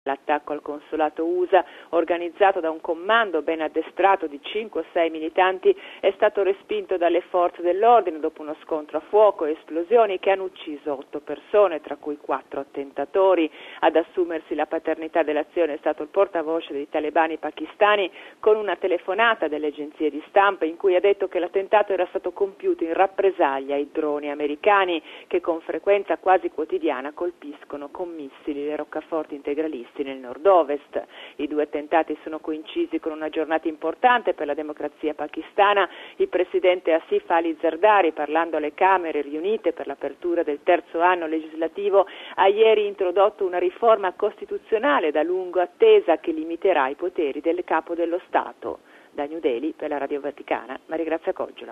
L'attacco al consolato USA, organizzato da un comando ben addestrato di 5 o 6 militanti, è stato respinto dalle forze dell'ordine dopo uno scontro a fuoco e esplosioni che hanno ucciso 8 persone, tra cui 4 attentatori. Ad assumersi la paternità dell'azione è stato il portavoce dei talebani pakistani, con una telefonata delle agenzie di stampa in cui ha detto che l'attentato era stato compiuto in rappresaglia ai droni americani che con frequenza quasi quotidiana colpiscono con missili le roccaforti integralisti nel nord-ovest. I 2 attentati sono coincisi con una giornata importante per la democrazia pakistana. Il presidente Asif Ali Zardari, parlando alle Camere riunite per l'apertura del 3° anno legislativo, ha ieri introdotto una riforma costituzionale da lungo attesa che limiterà i poteri del capo dello Stato. Da New Delhi per la Radio Vaticana, Maria Grazia Coggiola.